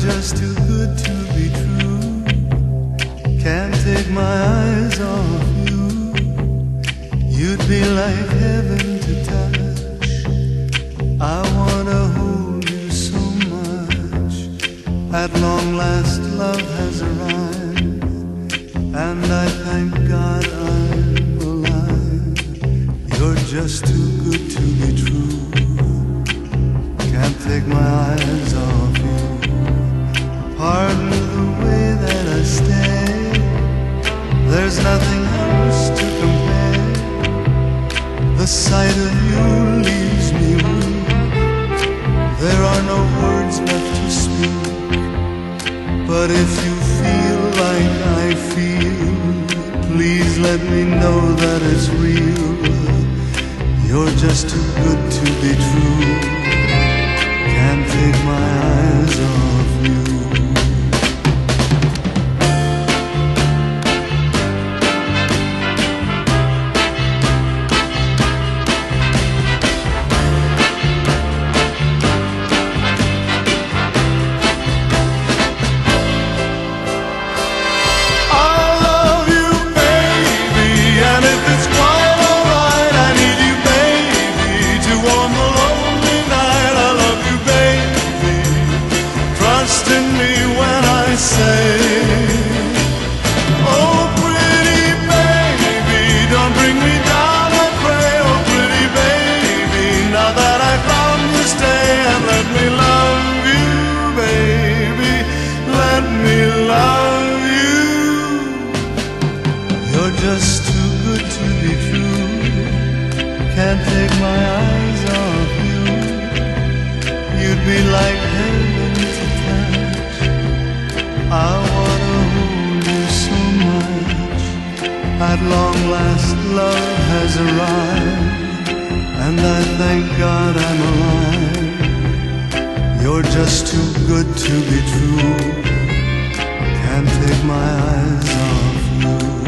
just too good to be true. Can't take my eyes off you. You'd be like heaven to touch. I wanna hold you so much. At long last love has arrived, and I thank God I'm alive. You're just too good to be true. Can't take my eyes off you. Pardon the way that I stay. There's nothing else to compare. The sight of you leaves me weak. There are no words left to speak. But if you feel like I feel, please let me know that it's real. You're just too good to be true. Can't take my eyes off you. Just too good to be true. Can't take my eyes off you. You'd be like heaven to touch. I wanna hold you so much. At long last love has arrived, and I thank God I'm alive. You're just too good to be true. Can't take my eyes off you.